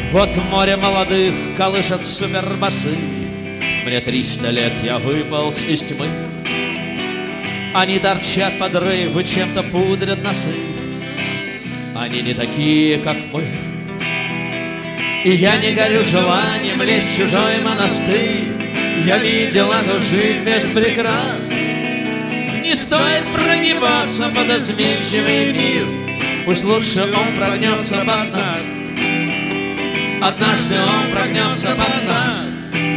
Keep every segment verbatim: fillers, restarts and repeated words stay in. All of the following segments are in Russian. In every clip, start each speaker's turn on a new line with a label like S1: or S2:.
S1: Вот море молодых колышет супербасы. Мне триста лет, я выполз из тьмы. Они торчат подрывы, чем-то пудрят носы. Они не такие, как мы. И я не горю желанием лезть в чужой монастырь. Я видел эту жизнь без прикрас. Не стоит прогибаться под изменчивый мир. Пусть лучше он прогнется под нас. Однажды он прогнется под нас.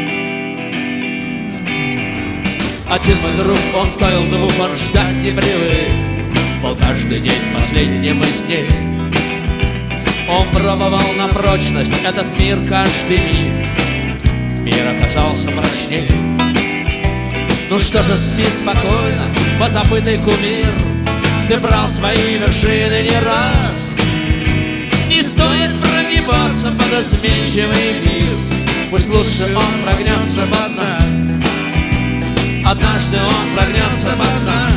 S1: Один мой друг, он стоил двух, он ждать не привык. Был каждый день последним из дней. Он пробовал на прочность этот мир каждый миг. Мир оказался прочней. Ну что же, спи спокойно, позабытый кумир. Ты брал свои вершины не раз. Не стоит прогибаться под изменчивый мир. Пусть лучше он прогнется под нас. Однажды он прогнется под нас.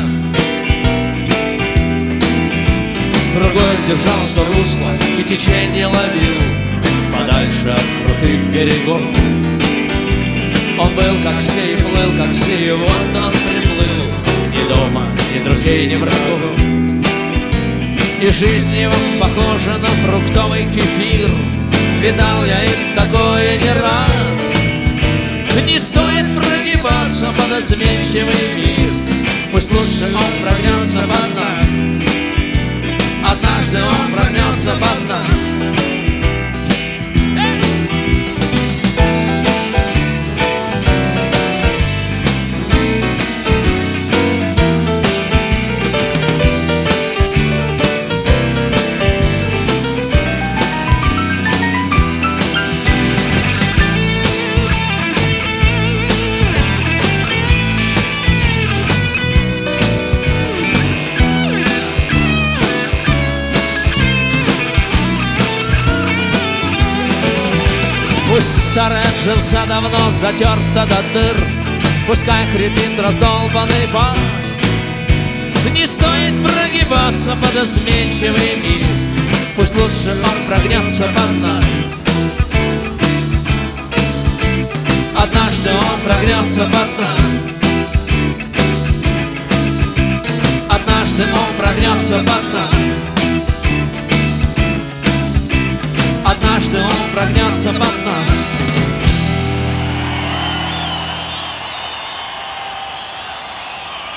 S1: Другой держался русла и течение ловил подальше от крутых берегов. Он был как все и плыл, как все, и вот он приплыл. Ни дома, ни друзей, ни врагов. И жизнь его похожа на фруктовый кефир. Видал я и такое не раз. Не стоит прогибаться под изменчивый мир. Пусть лучше он прогнется под нас. Однажды он прогнется под нас. Пусть старая джинса давно затерта до дыр. Пускай хрипит раздолбанный бас. Не стоит прогибаться под изменчивый мир. Пусть лучше он прогнется под нас. Однажды он прогнется под нас. Однажды он прогнется под нас. Однажды он прогнется под нас.